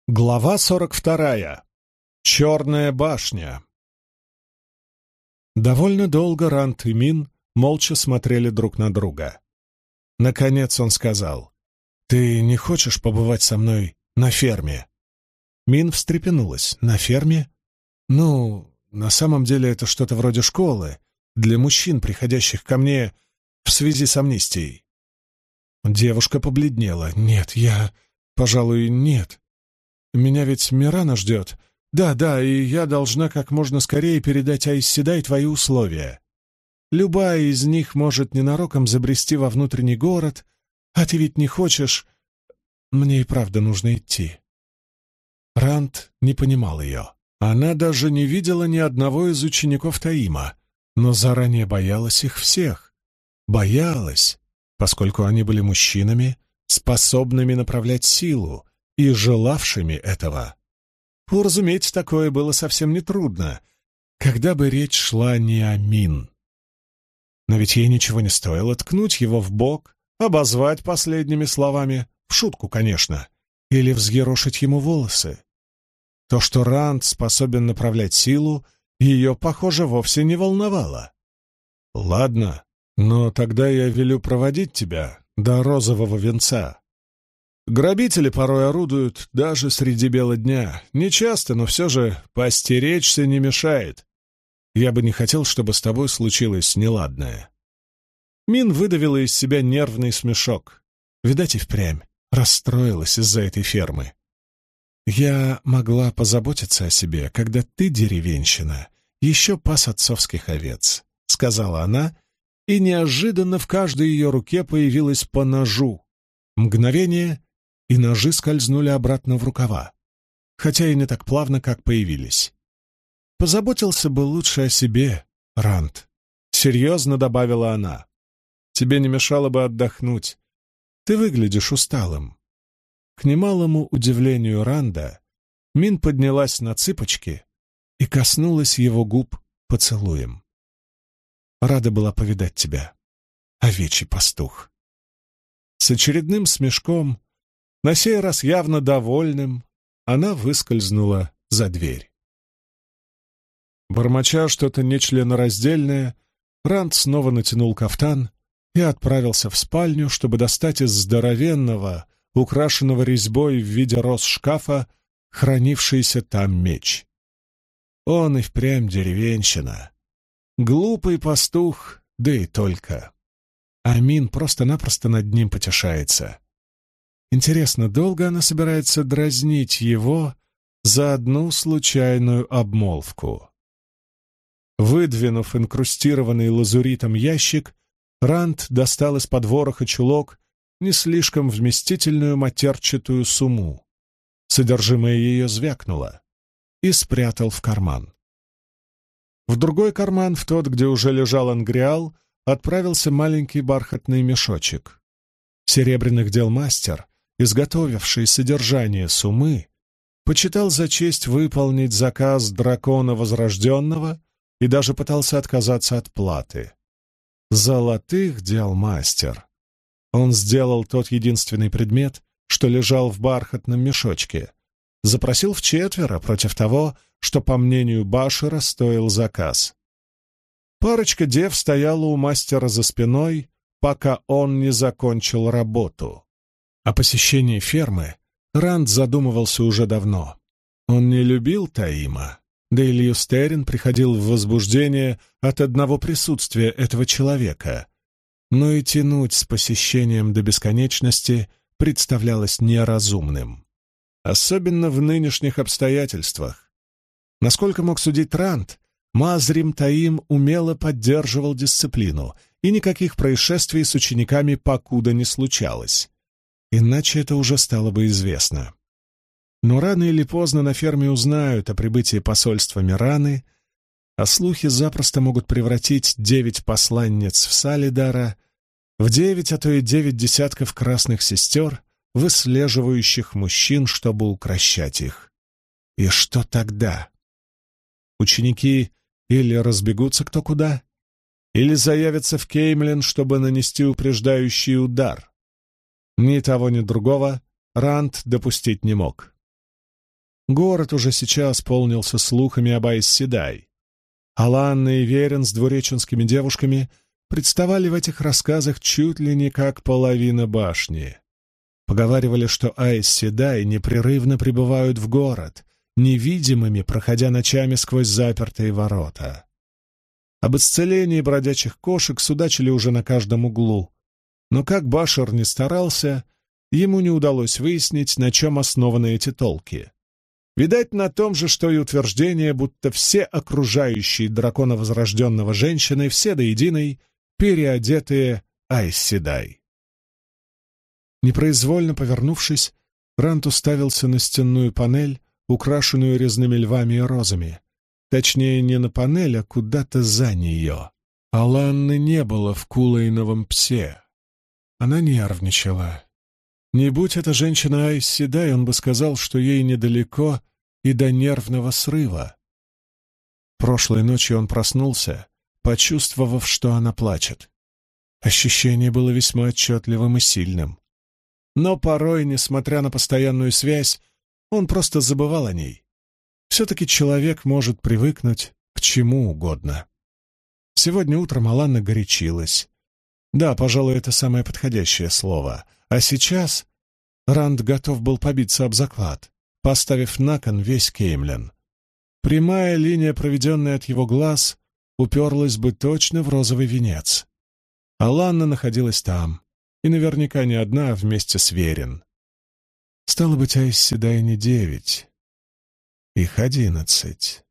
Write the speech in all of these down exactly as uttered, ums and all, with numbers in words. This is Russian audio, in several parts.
Глава сорок вторая. Черная башня. Довольно долго Ранд и Мин молча смотрели друг на друга. Наконец он сказал: «Ты не хочешь побывать со мной на ферме?» Мин встрепенулась. «На ферме? Ну, на самом деле это что-то вроде школы для мужчин, приходящих ко мне в связи с амнистией». Девушка побледнела. «Нет, я, пожалуй, нет. Меня ведь Мирана ждет. Да, да, и я должна как можно скорее передать Айс Седай твои условия. Любая из них может ненароком забрести во внутренний город, а ты ведь не хочешь. Мне и правда нужно идти». Ранд не понимал ее. Она даже не видела ни одного из учеников Таима, но заранее боялась их всех. Боялась, поскольку они были мужчинами, способными направлять силу, и желавшими этого. Уразуметь такое было совсем нетрудно, когда бы речь шла не о Мин. Но ведь ей ничего не стоило ткнуть его в бок, обозвать последними словами, в шутку, конечно, или взъерошить ему волосы. То, что Ранд способен направлять силу, ее, похоже, вовсе не волновало. «Ладно, но тогда я велю проводить тебя до розового венца. Грабители порой орудуют даже среди бела дня. Не часто, но все же постеречься не мешает. Я бы не хотел, чтобы с тобой случилось неладное». Мин выдавила из себя нервный смешок. Видать, и впрямь расстроилась из-за этой фермы. «Я могла позаботиться о себе, когда ты, деревенщина, еще пас отцовских овец», — сказала она, и неожиданно в каждой ее руке появилось по ножу. Мгновение — и ножи скользнули обратно в рукава, хотя и не так плавно, как появились. «Позаботился бы лучше о себе, Ранд», — серьезно добавила она. «Тебе не мешало бы отдохнуть. Ты выглядишь усталым». К немалому удивлению Ранда, Мин поднялась на цыпочки и коснулась его губ поцелуем. «Рада была повидать тебя, овечий пастух». С очередным смешком, на сей раз явно довольным, она выскользнула за дверь. Бормоча что-то нечленораздельное, Ранд снова натянул кафтан и отправился в спальню, чтобы достать из здоровенного, украшенного резьбой в виде роз шкафа, хранившийся там меч. Он и впрямь деревенщина. Глупый пастух, да и только. Амин просто-напросто над ним потешается. Интересно, долго она собирается дразнить его за одну случайную обмолвку? Выдвинув инкрустированный лазуритом ящик, Ранд достал из-под вороха чулок не слишком вместительную матерчатую сумму. Содержимое ее звякнуло и спрятал в карман. В другой карман, в тот, где уже лежал ангриал, отправился маленький бархатный мешочек. Серебряных дел мастер, изготовивший содержание суммы, почитал за честь выполнить заказ дракона Возрожденного и даже пытался отказаться от платы. Золотых дел мастер. Он сделал тот единственный предмет, что лежал в бархатном мешочке. Запросил вчетверо против того, что, по мнению Башира, стоил заказ. Парочка дев стояла у мастера за спиной, пока он не закончил работу. О посещении фермы Ранд задумывался уже давно. Он не любил Таима, да и Льюстерин приходил в возбуждение от одного присутствия этого человека, но и тянуть с посещением до бесконечности представлялось неразумным. Особенно в нынешних обстоятельствах. Насколько мог судить Ранд, Мазрим Таим умело поддерживал дисциплину, и никаких происшествий с учениками покуда не случалось. Иначе это уже стало бы известно. Но рано или поздно на ферме узнают о прибытии посольства Мираны, а слухи запросто могут превратить девять посланниц в Салидара в девять, а то и девять десятков красных сестер, выслеживающих мужчин, чтобы укрощать их. И что тогда? Ученики или разбегутся кто куда, или заявятся в Кеймлин, чтобы нанести упреждающий удар. Ни того, ни другого Ранд допустить не мог. Город уже сейчас полнился слухами об Айс-Седай. Аланна и Верен с двуреченскими девушками представали в этих рассказах чуть ли не как половина башни. Поговаривали, что Айс-Седай непрерывно прибывают в город, невидимыми, проходя ночами сквозь запертые ворота. Об исцелении бродячих кошек судачили уже на каждом углу, но как Башар ни старался, ему не удалось выяснить, на чем основаны эти толки. Видать, на том же, что и утверждение, будто все окружающие дракона возрожденного женщины, все до единой, переодетые Айс-Седай. Непроизвольно повернувшись, Рант уставился на стенную панель, украшенную резными львами и розами. Точнее, не на панель, а куда-то за нее. Аланны не было в Кулейновом псе. Она нервничала. Не будь эта женщина Айс-Седай, он бы сказал, что ей недалеко и до нервного срыва. Прошлой ночью он проснулся, почувствовав, что она плачет. Ощущение было весьма отчетливым и сильным. Но порой, несмотря на постоянную связь, он просто забывал о ней. Все-таки человек может привыкнуть к чему угодно. Сегодня утром Аланна горячилась. Да, пожалуй, это самое подходящее слово. А сейчас Ранд готов был побиться об заклад, поставив на кон весь Кеймлин. Прямая линия, проведенная от его глаз, уперлась бы точно в розовый венец. Аланна находилась там, и наверняка не одна, а вместе с Верен. Стало быть, Айс-Седай не девять. Их одиннадцать.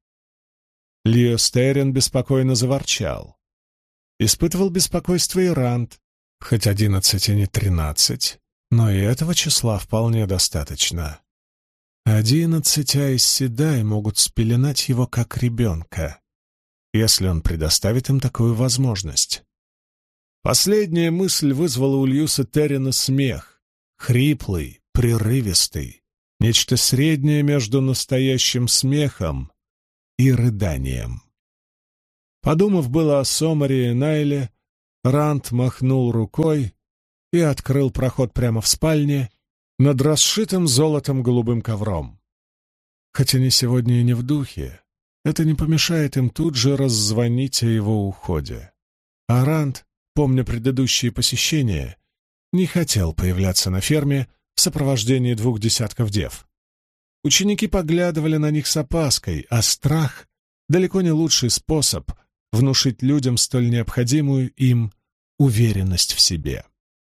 Лио Стерин беспокойно заворчал. Испытывал беспокойство и Ранд, хоть одиннадцать и не тринадцать, но и этого числа вполне достаточно. Одиннадцать Айс-Седай могут спеленать его как ребенка, если он предоставит им такую возможность. Последняя мысль вызвала у Льюса Террина смех, хриплый, прерывистый, нечто среднее между настоящим смехом и рыданием. Подумав было о Сомаре и Найле, Ранд махнул рукой и открыл проход прямо в спальне над расшитым золотом голубым ковром. Хотя не сегодня и не в духе, это не помешает им тут же раззвонить о его уходе. А Ранд, помня предыдущие посещения, не хотел появляться на ферме в сопровождении двух десятков дев. Ученики поглядывали на них с опаской, а страх — далеко не лучший способ внушить людям столь необходимую им уверенность в себе.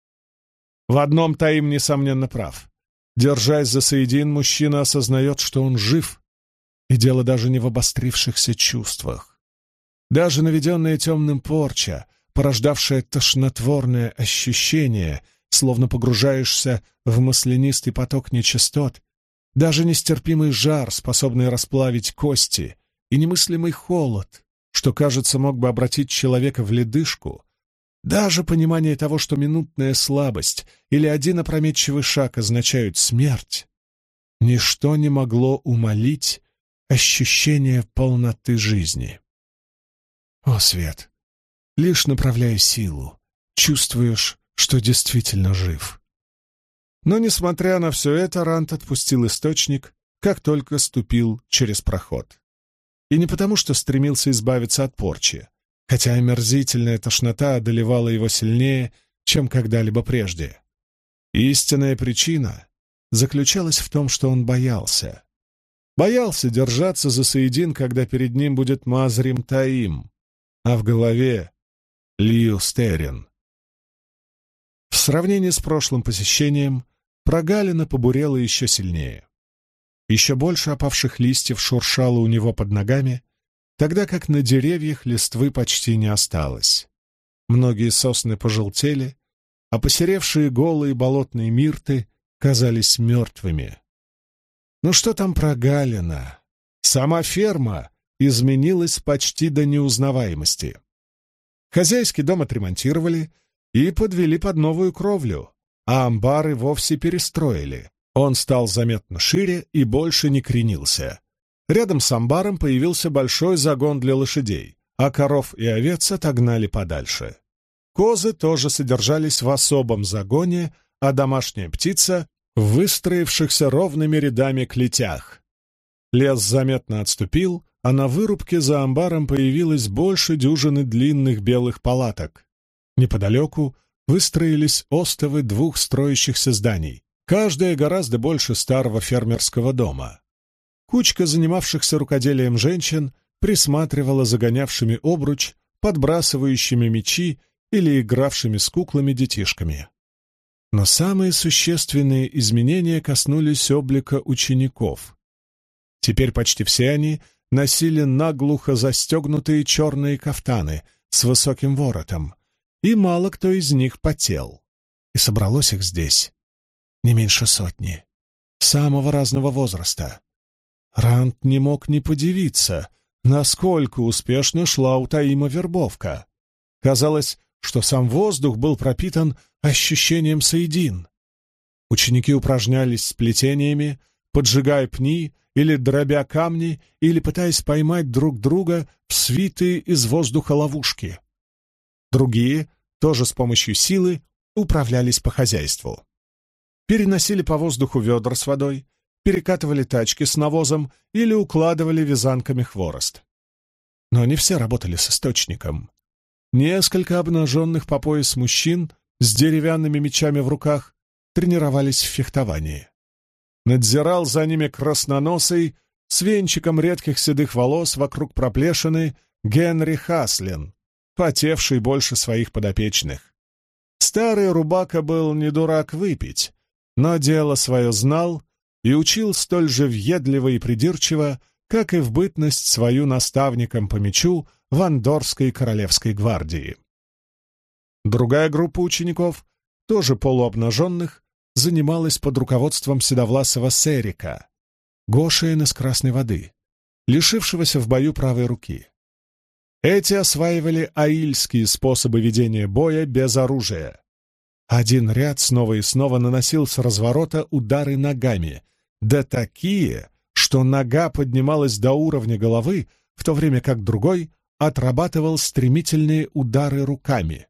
В одном Таим, несомненно, прав. Держась за Саидин, мужчина осознает, что он жив, и дело даже не в обострившихся чувствах. Даже наведенная темным порча, порождавшая тошнотворное ощущение, словно погружаешься в маслянистый поток нечистот, даже нестерпимый жар, способный расплавить кости, и немыслимый холод, что, кажется, мог бы обратить человека в ледышку, даже понимание того, что минутная слабость или один опрометчивый шаг означают смерть, ничто не могло умалить ощущение полноты жизни. О, Свет! Лишь направляя силу, чувствуешь, что действительно жив. Но, несмотря на все это, Ранд отпустил источник, как только ступил через проход. И не потому, что стремился избавиться от порчи, хотя омерзительная тошнота одолевала его сильнее, чем когда-либо прежде. Истинная причина заключалась в том, что он боялся. Боялся держаться за Саидин, когда перед ним будет Мазрим Таим, а в голове — Лиу Стерин. В сравнении с прошлым посещением прогалина побурела еще сильнее. Еще больше опавших листьев шуршало у него под ногами, тогда как на деревьях листвы почти не осталось. Многие сосны пожелтели, а посеревшие голые болотные мирты казались мертвыми. Ну что там прогалина? Сама ферма изменилась почти до неузнаваемости. Хозяйский дом отремонтировали и подвели под новую кровлю, а амбары вовсе перестроили. Он стал заметно шире и больше не кренился. Рядом с амбаром появился большой загон для лошадей, а коров и овец отогнали подальше. Козы тоже содержались в особом загоне, а домашняя птица — в выстроившихся ровными рядами клетях. Лес заметно отступил, а на вырубке за амбаром появилось больше дюжины длинных белых палаток. Неподалеку выстроились остовы двух строящихся зданий, каждое гораздо больше старого фермерского дома. Кучка занимавшихся рукоделием женщин присматривала за гонявшими обруч, подбрасывающими мячи или игравшими с куклами детишками. Но самые существенные изменения коснулись облика учеников. Теперь почти все они носили наглухо застегнутые черные кафтаны с высоким воротом, и мало кто из них потел. И собралось их здесь не меньше сотни, самого разного возраста. Ранд не мог не подивиться, насколько успешно шла у Таима вербовка. Казалось, что сам воздух был пропитан ощущением соедин. Ученики упражнялись с плетениями, поджигая пни или дробя камни, или пытаясь поймать друг друга в свитые из воздуха ловушки. Другие, тоже с помощью силы, управлялись по хозяйству. Переносили по воздуху ведра с водой, перекатывали тачки с навозом или укладывали вязанками хворост. Но не все работали с источником. Несколько обнаженных по пояс мужчин с деревянными мечами в руках тренировались в фехтовании. Надзирал за ними красноносый, с венчиком редких седых волос вокруг проплешины, Генри Хаслин, потевший больше своих подопечных. Старый рубака был не дурак выпить, но дело свое знал и учил столь же въедливо и придирчиво, как и в бытность свою наставником по мечу в Андорской королевской гвардии. Другая группа учеников, тоже полуобнаженных, занималась под руководством седовласого Серика, Гошиена с Красной воды, лишившегося в бою правой руки. Эти осваивали аильские способы ведения боя без оружия. Один ряд снова и снова наносил с разворота удары ногами, да такие, что нога поднималась до уровня головы, в то время как другой отрабатывал стремительные удары руками.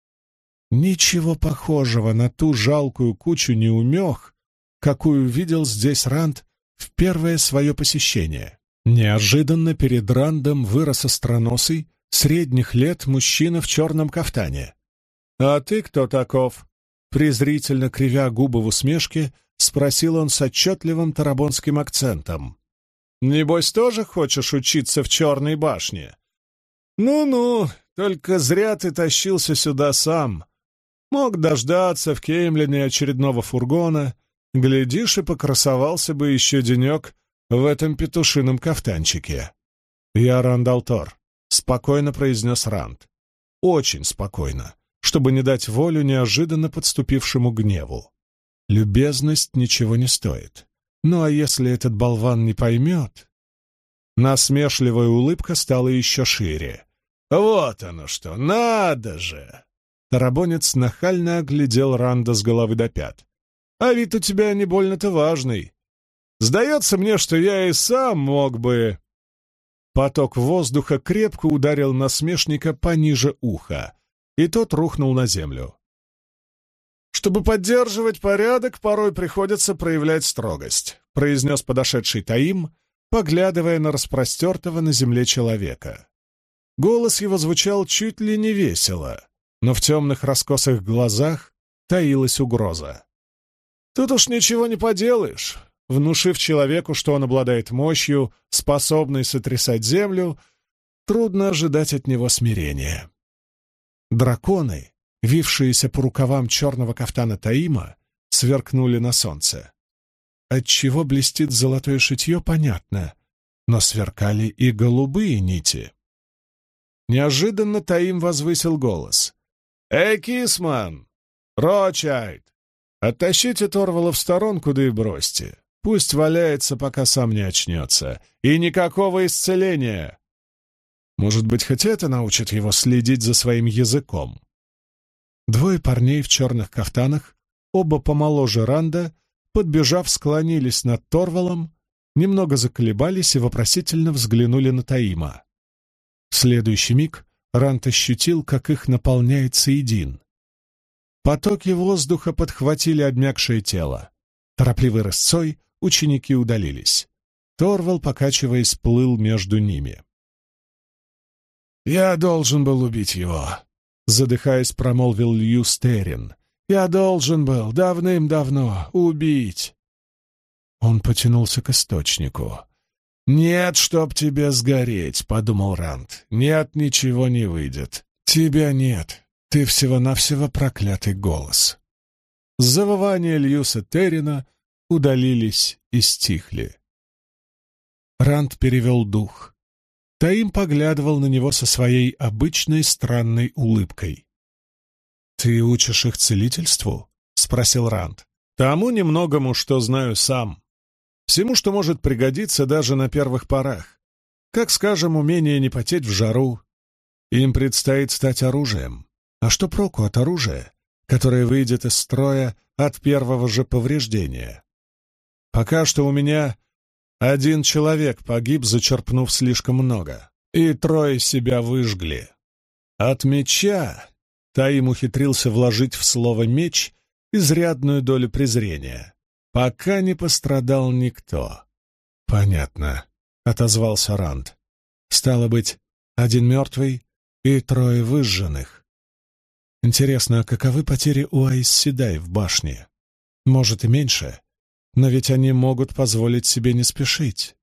Ничего похожего на ту жалкую кучу неумех, какую видел здесь Ранд в первое свое посещение. Неожиданно перед Рандом вырос остроносый, средних лет мужчина в черном кафтане. «А ты кто таков?» Презрительно кривя губы в усмешке, спросил он с отчетливым тарабонским акцентом. «Небось, тоже хочешь учиться в Черной башне?» «Ну-ну, только зря ты тащился сюда сам. Мог дождаться в Кеймлине очередного фургона, глядишь, и покрасовался бы еще денек в этом петушином кафтанчике». «Я Рандалтор», — спокойно произнес Ранд. Очень спокойно, чтобы не дать волю неожиданно подступившему гневу. Любезность ничего не стоит. Ну а если этот болван не поймет... Насмешливая улыбка стала еще шире. «Вот оно что, надо же!» Тарабонец нахально оглядел Ранда с головы до пят. «А вид у тебя не больно-то важный. Сдается мне, что я и сам мог бы...» Поток воздуха крепко ударил насмешника пониже уха, и тот рухнул на землю. «Чтобы поддерживать порядок, порой приходится проявлять строгость», — произнес подошедший Таим, поглядывая на распростертого на земле человека. Голос его звучал чуть ли не весело, но в темных раскосых глазах таилась угроза. «Тут уж ничего не поделаешь. Внушив человеку, что он обладает мощью, способной сотрясать землю, трудно ожидать от него смирения». Драконы, вившиеся по рукавам черного кафтана Таима, сверкнули на солнце. Отчего блестит золотое шитье, понятно, но сверкали и голубые нити. Неожиданно Таим возвысил голос. «Эй, Кисман! Рочайд! Оттащите Торвала в сторонку, да и бросьте. Пусть валяется, пока сам не очнется. И никакого исцеления!» Может быть, хоть это научит его следить за своим языком. Двое парней в черных кафтанах, оба помоложе Ранда, подбежав, склонились над Торвалом, немного заколебались и вопросительно взглянули на Таима. В следующий миг Ранд ощутил, как их наполняет соедин. Потоки воздуха подхватили обмякшее тело. Торопливой рысцой ученики удалились. Торвал, покачиваясь, плыл между ними. «Я должен был убить его», — задыхаясь, промолвил Льюс Террин. «Я должен был давным-давно убить». Он потянулся к источнику. «Нет, чтоб тебе сгореть», — подумал Ранд. «Нет, ничего не выйдет. Тебя нет. Ты всего-навсего проклятый голос». Завывания Льюса Террина удалились и стихли. Ранд перевел дух. Таим поглядывал на него со своей обычной странной улыбкой. «Ты учишь их целительству?» — спросил Ранд. «Тому немногому, что знаю сам. Всему, что может пригодиться даже на первых порах. Как, скажем, умение не потеть в жару. Им предстоит стать оружием. А что проку от оружия, которое выйдет из строя от первого же повреждения? Пока что у меня один человек погиб, зачерпнув слишком много, и трое себя выжгли. От меча Таим ухитрился вложить в слово «меч» изрядную долю презрения. Пока не пострадал никто. «Понятно», — отозвался Ранд. «Стало быть, один мертвый и трое выжженных. Интересно, а каковы потери у Аис Седай в башне? Может, и меньше, но ведь они могут позволить себе не спешить».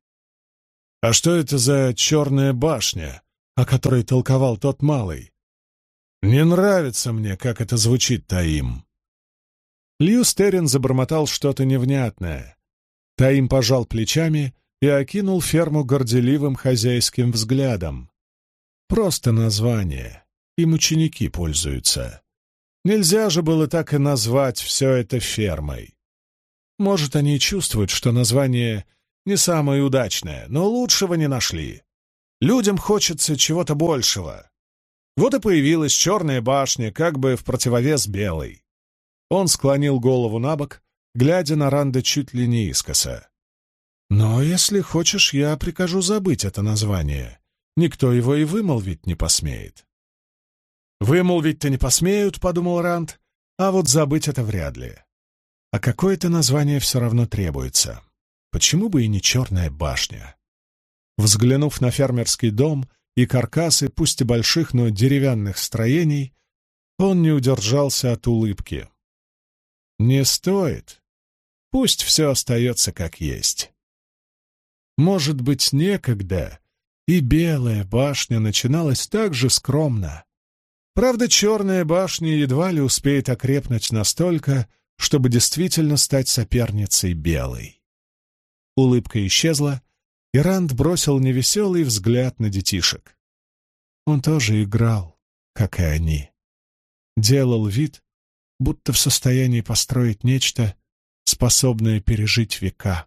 «А что это за черная башня, о которой толковал тот малый? Не нравится мне, как это звучит, Таим». Льюс Террин забормотал что-то невнятное. Таим пожал плечами и окинул ферму горделивым хозяйским взглядом. Просто название. Им ученики пользуются. Нельзя же было так и назвать все это фермой. Может, они и чувствуют, что название не самое удачное, но лучшего не нашли. Людям хочется чего-то большего. Вот и появилась черная башня, как бы в противовес белой. Он склонил голову на бок, глядя на Ранда чуть ли не искоса. «Но если хочешь, я прикажу забыть это название. Никто его и вымолвить не посмеет». «Вымолвить-то не посмеют», — подумал Ранд, — «а вот забыть это вряд ли. А какое-то название все равно требуется. Почему бы и не черная башня?» Взглянув на фермерский дом и каркасы, пусть и больших, но деревянных строений, он не удержался от улыбки. «Не стоит. Пусть все остается как есть». Может быть, некогда и белая башня начиналась так же скромно. Правда, черная башня едва ли успеет окрепнуть настолько, чтобы действительно стать соперницей белой. Улыбка исчезла, и Ранд бросил невеселый взгляд на детишек. Он тоже играл, как и они. Делал вид, будто в состоянии построить нечто, способное пережить века.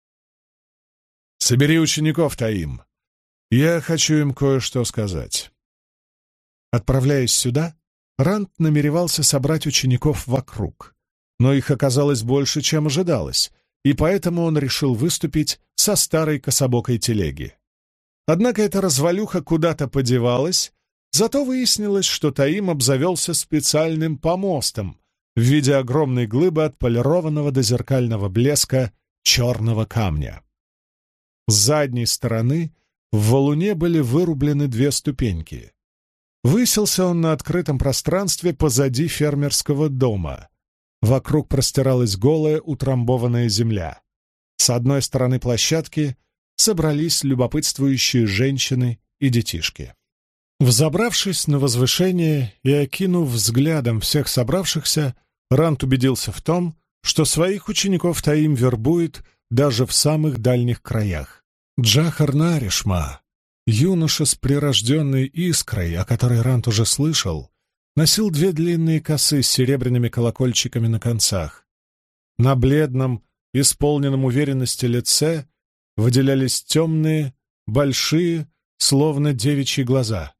«Собери учеников, Таим. Я хочу им кое-что сказать». Отправляясь сюда, Ранд намеревался собрать учеников вокруг, но их оказалось больше, чем ожидалось, и поэтому он решил выступить со старой кособокой телеги. Однако эта развалюха куда-то подевалась, зато выяснилось, что Таим обзавелся специальным помостом в виде огромной глыбы отполированного до зеркального блеска черного камня. С задней стороны в валуне были вырублены две ступеньки. Высился он на открытом пространстве позади фермерского дома. Вокруг простиралась голая утрамбованная земля. С одной стороны площадки собрались любопытствующие женщины и детишки. Взобравшись на возвышение и окинув взглядом всех собравшихся, Ранд убедился в том, что своих учеников Таим вербует даже в самых дальних краях. Джахар Наришма, юноша с прирожденной искрой, о которой Ранд уже слышал, носил две длинные косы с серебряными колокольчиками на концах. На бледном, исполненном уверенности лице выделялись темные, большие, словно девичьи глаза.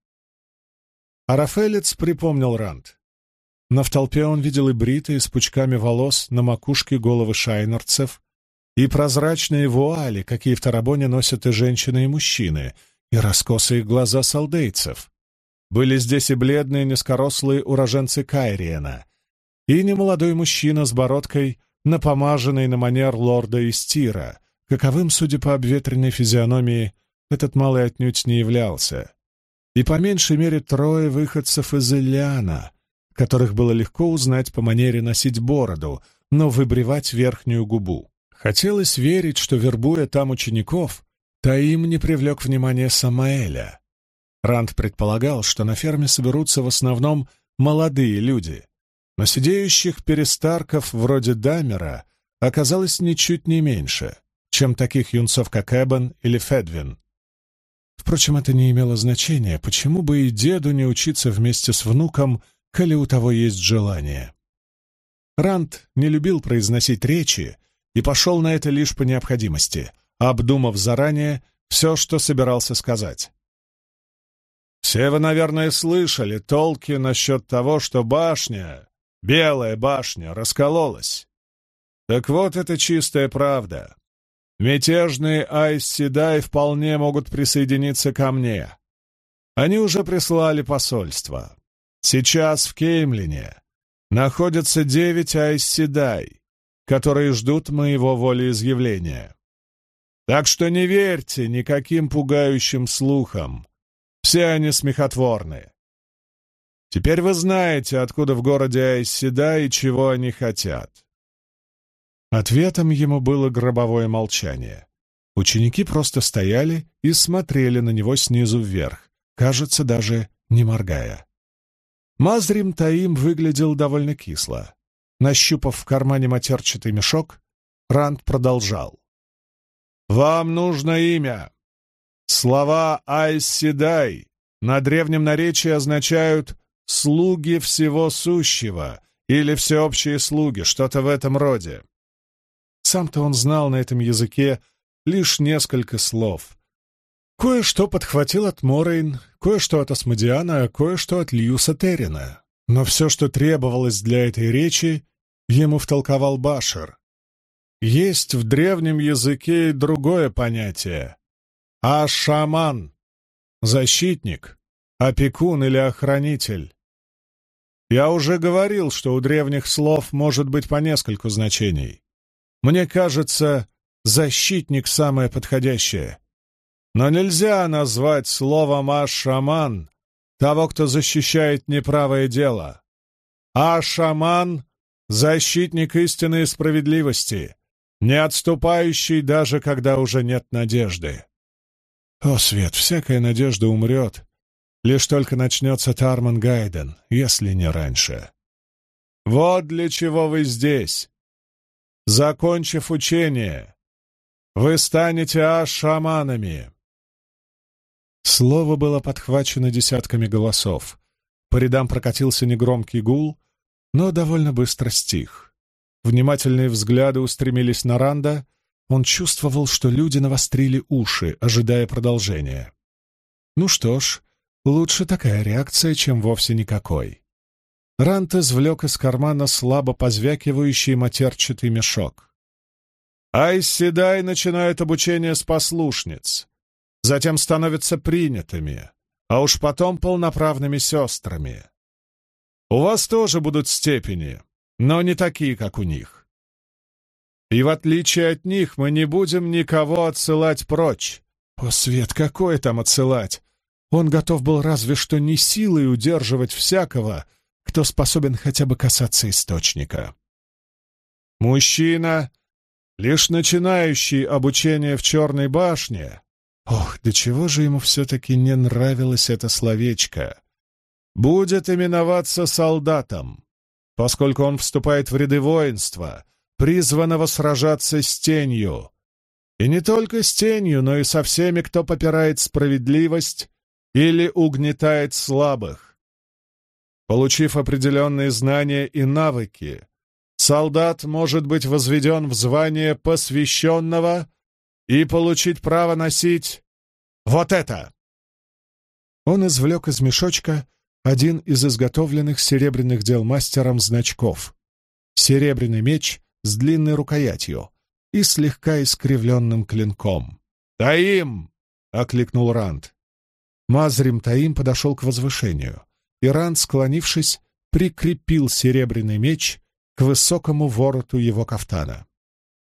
Арафелец припомнил Ранд. Но в толпе он видел и бритые с пучками волос на макушке головы шайнарцев, и прозрачные вуали, какие в Тарабоне носят и женщины, и мужчины, и раскосые глаза салдейцев. Были здесь и бледные низкорослые уроженцы Кайриена, и немолодой мужчина с бородкой, напомаженный на манер лорда Истира, каковым, судя по обветренной физиономии, этот малый отнюдь не являлся, и по меньшей мере трое выходцев из Иллиана, которых было легко узнать по манере носить бороду, но выбривать верхнюю губу. Хотелось верить, что, вербуя там учеников, Таим не привлек внимание Самаэля. Ранд предполагал, что на ферме соберутся в основном молодые люди, но сидеющих перестарков вроде Дамера оказалось ничуть не меньше, чем таких юнцов, как Эбон или Федвин. Впрочем, это не имело значения, почему бы и деду не учиться вместе с внуком, коли у того есть желание. Ранд не любил произносить речи и пошел на это лишь по необходимости, обдумав заранее все, что собирался сказать. «Все вы, наверное, слышали толки насчет того, что башня, Белая башня, раскололась. Так вот, это чистая правда. Мятежные Айс-Седай вполне могут присоединиться ко мне. Они уже прислали посольство. Сейчас в Кеймлине находятся девять Айс-Седай, которые ждут моего волеизъявления. Так что не верьте никаким пугающим слухам. Все они смехотворны. Теперь вы знаете, откуда в городе Айс-Седай и чего они хотят». Ответом ему было гробовое молчание. Ученики просто стояли и смотрели на него снизу вверх, кажется, даже не моргая. Мазрим Таим выглядел довольно кисло. Нащупав в кармане матерчатый мешок, Ранд продолжал. «Вам нужно имя. Слова Айс-Седай на древнем наречии означают «слуги всего сущего» или «всеобщие слуги», что-то в этом роде. Сам-то он знал на этом языке лишь несколько слов. Кое-что подхватил от Морейн, кое-что от Асмодиана, а кое-что от Льюса Террина. Но все, что требовалось для этой речи, ему втолковал Башер. Есть в древнем языке и другое понятие. А-шаман — защитник, опекун или охранитель. Я уже говорил, что у древних слов может быть по нескольку значений. Мне кажется, защитник самое подходящее. Но нельзя назвать словом «а-шаман» того, кто защищает неправое дело. А-шаман — защитник истины и справедливости, не отступающий даже когда уже нет надежды. О, Свет, всякая надежда умрет, лишь только начнется Тарман Гайден, если не раньше. Вот для чего вы здесь. Закончив учение, вы станете аш-шаманами. Слово было подхвачено десятками голосов. По рядам прокатился негромкий гул, но довольно быстро стих. Внимательные взгляды устремились на Ранда. Он чувствовал, что люди навострили уши, ожидая продолжения. Ну что ж, лучше такая реакция, чем вовсе никакой. Ранд извлек из кармана слабо позвякивающий матерчатый мешок. Айс-Седай начинают обучение с послушниц, затем становятся принятыми, а уж потом полноправными сестрами. У вас тоже будут степени, но не такие, как у них. И в отличие от них мы не будем никого отсылать прочь. О, Свет, какое там отсылать? Он готов был разве что не силой удерживать всякого, кто способен хотя бы касаться источника. Мужчина, лишь начинающий обучение в Черной башне, ох, до чего же ему все-таки не нравилось это словечко, будет именоваться солдатом, поскольку он вступает в ряды воинства, призванного сражаться с тенью. И не только с тенью, но и со всеми, кто попирает справедливость или угнетает слабых. Получив определенные знания и навыки, солдат может быть возведен в звание посвященного и получить право носить вот это. Он извлек из мешочка один из изготовленных серебряных дел мастером значков. Серебряный меч с длинной рукоятью и слегка искривленным клинком. «Таим!» — окликнул Ранд. Мазрим Таим подошел к возвышению. И Ранд, склонившись, прикрепил серебряный меч к высокому вороту его кафтана.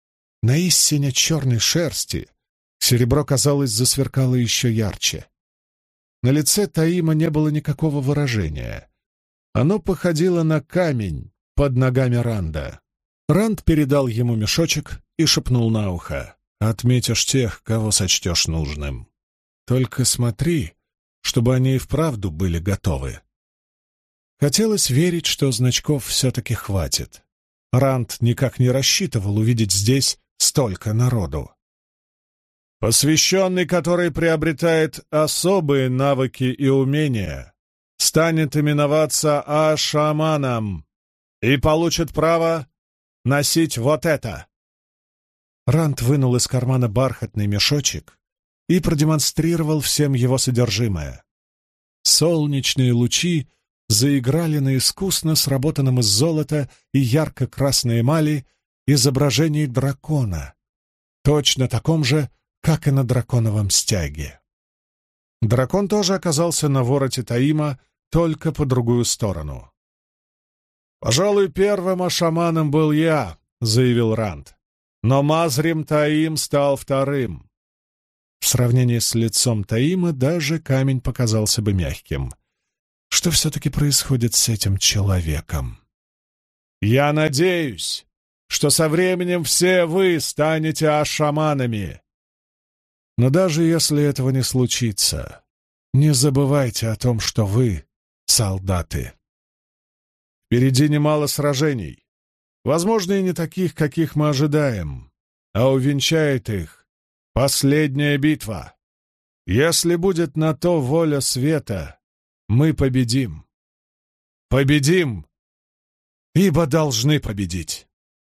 на истине черной шерсти серебро, казалось, засверкало еще ярче. На лице Таима не было никакого выражения. Оно походило на камень под ногами Ранда. Ранд передал ему мешочек и шепнул на ухо: «Отметишь тех, кого сочтешь нужным. Только смотри, чтобы они и вправду были готовы». Хотелось верить, что значков все-таки хватит. Ранд никак не рассчитывал увидеть здесь столько народу. «Посвященный, который приобретает особые навыки и умения, станет именоваться А-шаманом и получит право носить вот это». Ранд вынул из кармана бархатный мешочек и продемонстрировал всем его содержимое. Солнечные лучи заиграли на искусно сработанном из золота и ярко-красной эмали изображении дракона, точно таком же, как и на драконовом стяге. Дракон тоже оказался на вороте Таима, только по другую сторону. «Пожалуй, первым ашаманом был я», — заявил Ранд, «но Мазрим Таим стал вторым». В сравнении с лицом Таима даже камень показался бы мягким. Что все-таки происходит с этим человеком? «Я надеюсь, что со временем все вы станете ашаманами. Но даже если этого не случится, не забывайте о том, что вы — солдаты. Впереди немало сражений, возможно, и не таких, каких мы ожидаем, а увенчает их последняя битва. Если будет на то воля света, мы победим. Победим, ибо должны победить».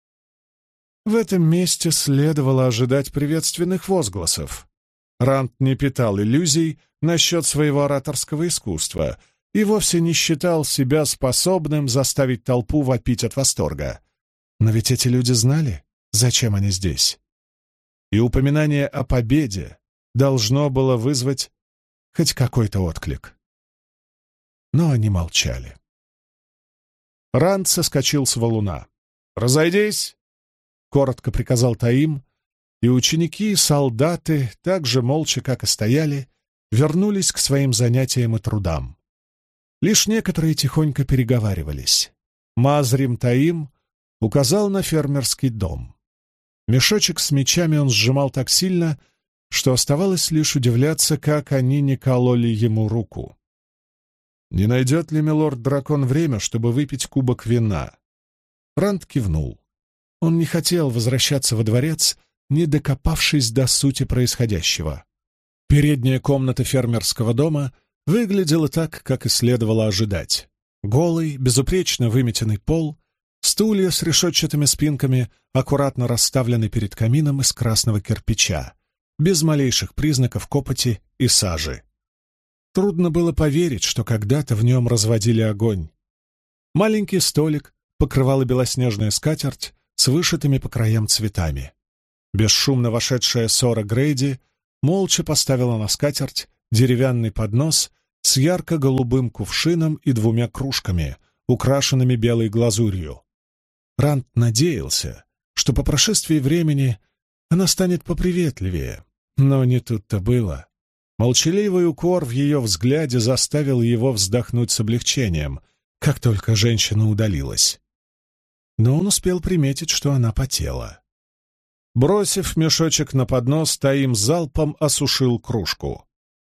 В этом месте следовало ожидать приветственных возгласов. Ранд не питал иллюзий насчет своего ораторского искусства и вовсе не считал себя способным заставить толпу вопить от восторга. Но ведь эти люди знали, зачем они здесь. И упоминание о победе должно было вызвать хоть какой-то отклик. Но они молчали. Ранд соскочил с валуна. «Разойдись!» — коротко приказал Таим, и ученики и солдаты, так же молча, как и стояли, вернулись к своим занятиям и трудам. Лишь некоторые тихонько переговаривались. Мазрим Таим указал на фермерский дом. Мешочек с мечами он сжимал так сильно, что оставалось лишь удивляться, как они не кололи ему руку. «Не найдет ли милорд-дракон время, чтобы выпить кубок вина?» Ранд кивнул. Он не хотел возвращаться во дворец, не докопавшись до сути происходящего. Передняя комната фермерского дома выглядела так, как и следовало ожидать. Голый, безупречно выметенный пол, стулья с решетчатыми спинками аккуратно расставлены перед камином из красного кирпича, без малейших признаков копоти и сажи. Трудно было поверить, что когда-то в нем разводили огонь. Маленький столик покрывала белоснежная скатерть с вышитыми по краям цветами. Бесшумно вошедшая Сора Грейди молча поставила на скатерть деревянный поднос с ярко-голубым кувшином и двумя кружками, украшенными белой глазурью. Ранд надеялся, что по прошествии времени она станет поприветливее, но не тут-то было. Молчаливый укор в ее взгляде заставил его вздохнуть с облегчением, как только женщина удалилась. Но он успел приметить, что она потела. Бросив мешочек на поднос, Таим залпом осушил кружку.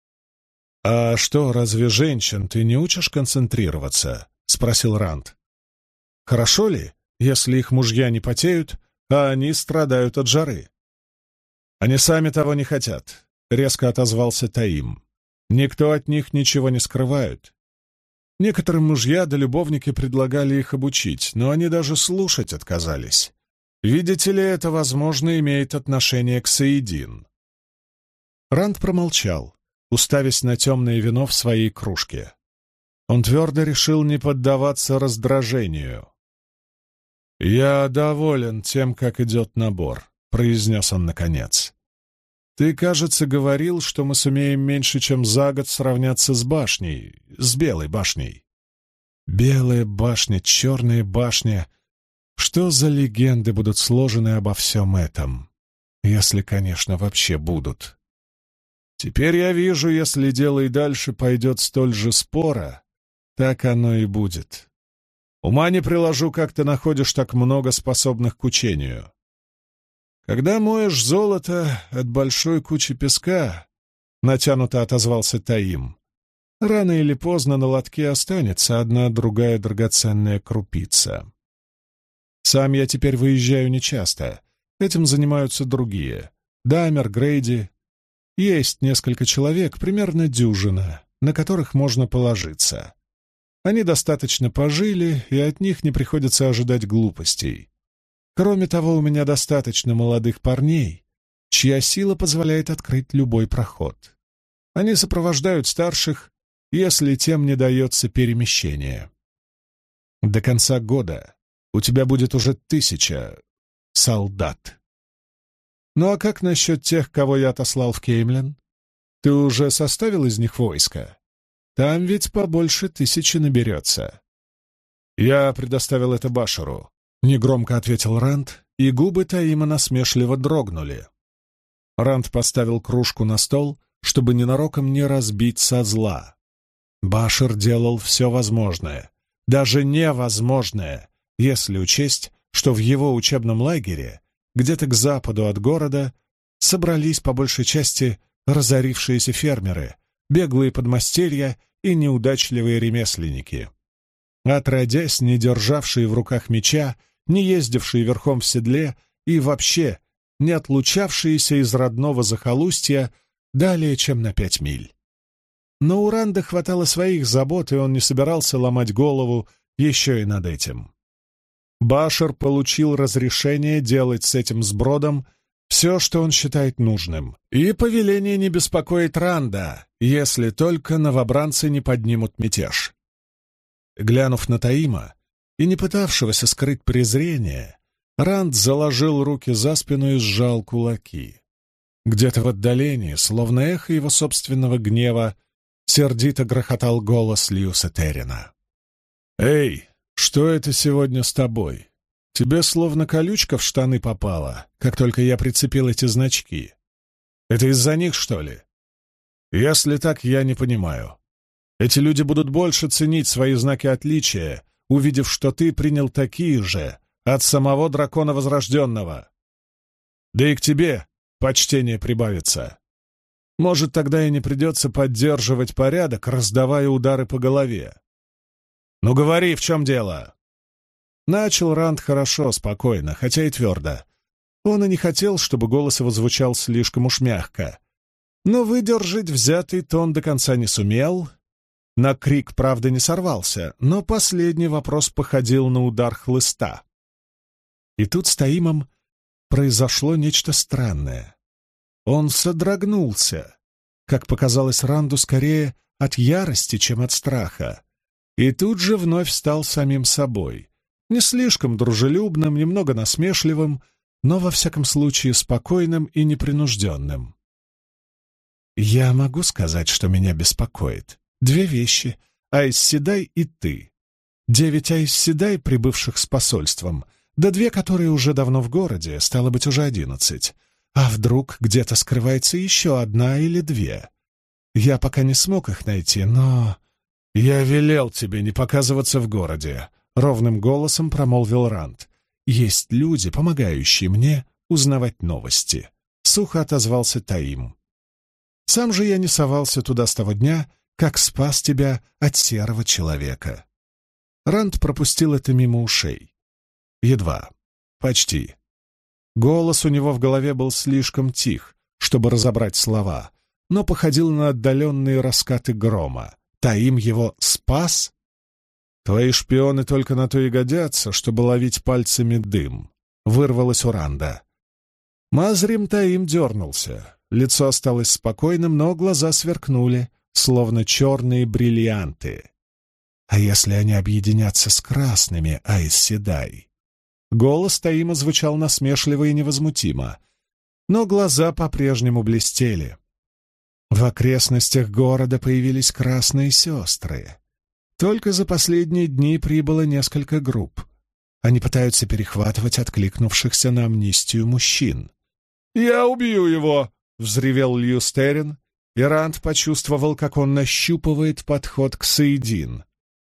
«А что, разве женщин ты не учишь концентрироваться?» — спросил Ранд. «Хорошо ли, если их мужья не потеют, а они страдают от жары?» «Они сами того не хотят», — резко отозвался Таим. «Никто от них ничего не скрывает. Некоторым мужья да любовники предлагали их обучить, но они даже слушать отказались. Видите ли, это, возможно, имеет отношение к Саидин». Ранд промолчал, уставясь на темное вино в своей кружке. Он твердо решил не поддаваться раздражению. «Я доволен тем, как идет набор», — произнес он наконец. «Ты, кажется, говорил, что мы сумеем меньше, чем за год сравняться с башней, с Белой башней». «Белая башня, черная башня. Что за легенды будут сложены обо всем этом?» Если, конечно, вообще будут. Теперь я вижу, если дело и дальше пойдет столь же споро, так оно и будет. Ума не приложу, как ты находишь так много способных к учению. Когда моешь золото от большой кучи песка, натянуто отозвался Таим, рано или поздно на лотке останется одна-другая драгоценная крупица. Сам я теперь выезжаю нечасто, этим занимаются другие. Дамер, Грейди. Есть несколько человек, примерно дюжина, на которых можно положиться. Они достаточно пожили, и от них не приходится ожидать глупостей. Кроме того, у меня достаточно молодых парней, чья сила позволяет открыть любой проход. Они сопровождают старших, если тем не дается перемещение. До конца года у тебя будет уже тысяча солдат. Ну а как насчет тех, кого я отослал в Кеймлен? Ты уже составил из них войско? Там ведь побольше тысячи наберется. Я предоставил это Башару, — негромко ответил Ранд, и губы Таима насмешливо дрогнули. Ранд поставил кружку на стол, чтобы ненароком не разбить со зла. Башар делал все возможное, даже невозможное, если учесть, что в его учебном лагере, где-то к западу от города, собрались по большей части разорившиеся фермеры, беглые подмастерья и неудачливые ремесленники. Отродясь, не державшие в руках меча, не ездившие верхом в седле и вообще не отлучавшиеся из родного захолустья далее, чем на пять миль. Но у Ранда хватало своих забот, и он не собирался ломать голову еще и над этим. Башар получил разрешение делать с этим сбродом все, что он считает нужным, и повеление не беспокоит Ранда, если только новобранцы не поднимут мятеж. Глянув на Таима и не пытавшегося скрыть презрение, Ранд заложил руки за спину и сжал кулаки. Где-то в отдалении, словно эхо его собственного гнева, сердито грохотал голос Льюса Террина. «Эй, что это сегодня с тобой? Тебе словно колючка в штаны попала, как только я прицепил эти значки. Это из-за них, что ли? Если так, я не понимаю. Эти люди будут больше ценить свои знаки отличия, увидев, что ты принял такие же от самого дракона Возрожденного. Да и к тебе почтение прибавится. Может, тогда и не придется поддерживать порядок, раздавая удары по голове. Ну говори, в чем дело?» Начал Ранд хорошо, спокойно, хотя и твердо. Он и не хотел, чтобы голос его звучал слишком уж мягко. Но выдержать взятый тон до конца не сумел. На крик, правда, не сорвался, но последний вопрос походил на удар хлыста. И тут с Таимом произошло нечто странное. Он содрогнулся, как показалось Ранду, скорее от ярости, чем от страха, и тут же вновь стал самим собой, не слишком дружелюбным, немного насмешливым, но, во всяком случае, спокойным и непринужденным. «Я могу сказать, что меня беспокоит. Две вещи — Айс Седай и ты. Девять Айс Седай, прибывших с посольством, да две, которые уже давно в городе, стало быть, уже одиннадцать. А вдруг где-то скрывается еще одна или две? Я пока не смог их найти, но...» «Я велел тебе не показываться в городе», — ровным голосом промолвил Ранд. «Есть люди, помогающие мне узнавать новости», — сухо отозвался Таим. «Сам же я не совался туда с того дня, как спас тебя от серого человека». Ранд пропустил это мимо ушей. Едва. Почти. Голос у него в голове был слишком тих, чтобы разобрать слова, но походил на отдаленные раскаты грома. Таим его спас? Твои шпионы только на то и годятся, чтобы ловить пальцами дым. Вырвалось у Ранда. Мазрим Таим дернулся. Лицо осталось спокойным, но глаза сверкнули, словно черные бриллианты. А если они объединятся с красными, Айс Седай? Голос Таима звучал насмешливо и невозмутимо, но глаза по-прежнему блестели. В окрестностях города появились красные сестры. Только за последние дни прибыло несколько групп. Они пытаются перехватывать откликнувшихся на амнистию мужчин. Я убью его!» — взревел Льюстерин, и Ранд почувствовал, как он нащупывает подход к Саидин.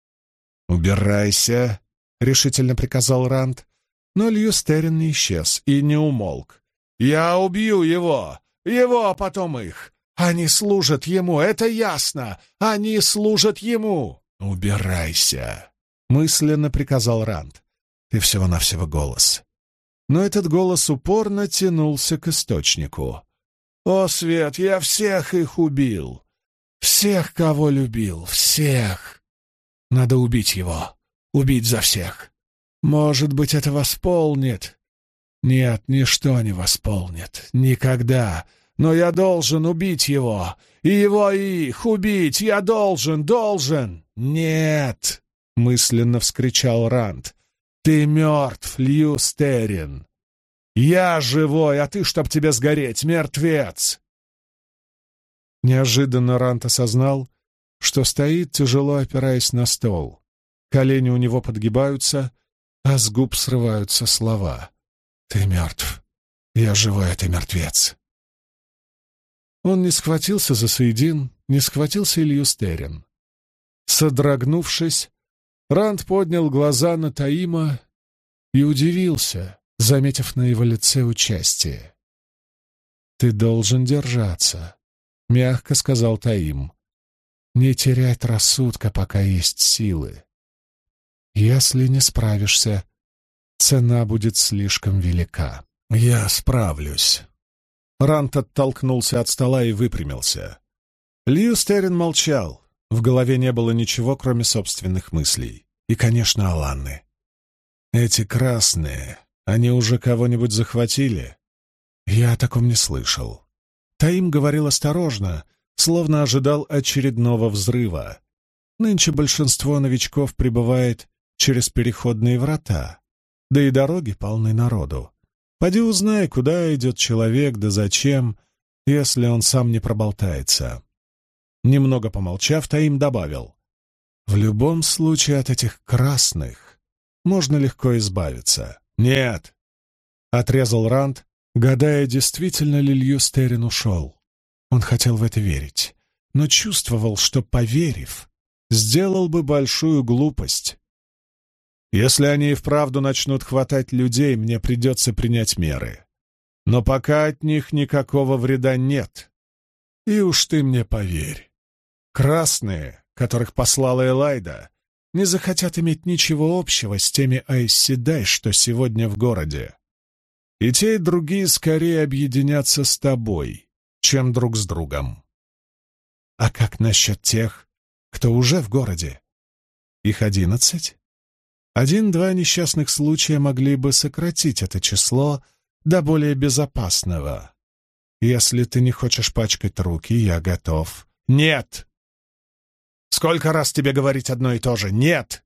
«Убирайся!» — решительно приказал Ранд, но Льюстерин не исчез и не умолк. «Я убью его! Его, а потом их! Они служат ему, это ясно! Они служат ему!» «Убирайся!» — мысленно приказал Ранд. «Ты всего-навсего голос». Но этот голос упорно тянулся к источнику. «О, Свет, я всех их убил! Всех, кого любил, всех! Надо убить его, убить за всех! Может быть, это восполнит? Нет, ничто не восполнит, никогда! Но я должен убить его, и его, и их убить! Я должен, должен!» «Нет!» — мысленно вскричал Ранд. «Ты мертв, Льюстерин! Я живой, а ты, чтоб тебе сгореть, мертвец!» Неожиданно Ранд осознал, что стоит, тяжело опираясь на стол. Колени у него подгибаются, а с губ срываются слова. «Ты мертв! Я живой, а ты мертвец!» Он не схватился за Саидин, не схватился и Льюстерин. Содрогнувшись, Ранд поднял глаза на Таима и удивился, заметив на его лице участие. «Ты должен держаться», — мягко сказал Таим. «Не терять рассудка, пока есть силы. Если не справишься, цена будет слишком велика». «Я справлюсь». Ранд оттолкнулся от стола и выпрямился. Льюстерин молчал. В голове не было ничего, кроме собственных мыслей. И, конечно, Аланны. «Эти красные, они уже кого-нибудь захватили?» «Я о таком не слышал». Таим говорил осторожно, словно ожидал очередного взрыва. Нынче большинство новичков прибывает через переходные врата, да и дороги полны народу. Поди узнай, куда идет человек, да зачем, если он сам не проболтается. Немного помолчав, Таим добавил: «В любом случае от этих красных можно легко избавиться». «Нет!» — отрезал Ранд, гадая, действительно ли Льюстерин ушел. Он хотел в это верить, но чувствовал, что, поверив, сделал бы большую глупость. «Если они и вправду начнут хватать людей, мне придется принять меры. Но пока от них никакого вреда нет. И уж ты мне поверь. Красные, которых послала Элайда, не захотят иметь ничего общего с теми Айсседай, что сегодня в городе. И те, и другие скорее объединятся с тобой, чем друг с другом. А как насчет тех, кто уже в городе? Их одиннадцать? Один-два несчастных случая могли бы сократить это число до более безопасного. Если ты не хочешь пачкать руки, я готов». «Нет!» «Сколько раз тебе говорить одно и то же? Нет!»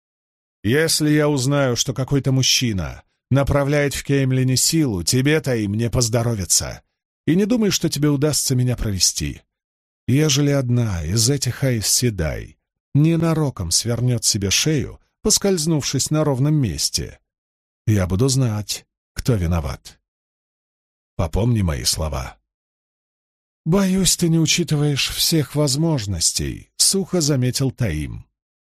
«Если я узнаю, что какой-то мужчина направляет в Кеймлине силу, тебе-то и мне поздоровится. И не думай, что тебе удастся меня провести. Ежели одна из этих Айсседай ненароком свернет себе шею, поскользнувшись на ровном месте, я буду знать, кто виноват. Попомни мои слова». «Боюсь, ты не учитываешь всех возможностей», — сухо заметил Таим.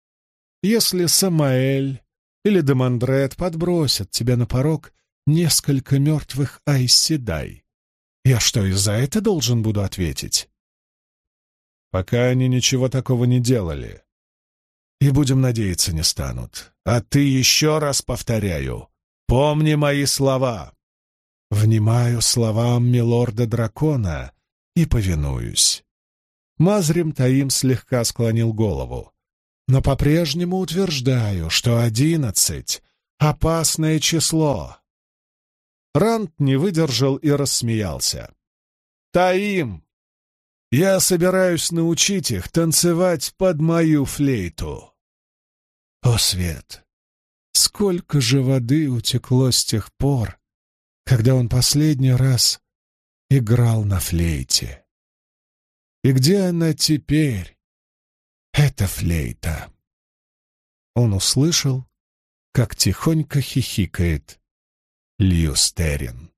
«Если Самаэль или Демандрет подбросят тебя на порог несколько мертвых Айсседай, я что, и за это должен буду ответить?» «Пока они ничего такого не делали. И, будем надеяться, не станут. А ты, еще раз повторяю, помни мои слова. Внимаю словам милорда-дракона и повинуюсь». Мазрим Таим слегка склонил голову. «Но по-прежнему утверждаю, что одиннадцать — опасное число». Ранд не выдержал и рассмеялся. «Таим, я собираюсь научить их танцевать под мою флейту». О, Свет! Сколько же воды утекло с тех пор, когда он последний раз играл на флейте. И где она теперь, эта флейта? Он услышал, как тихонько хихикает Льюстерин.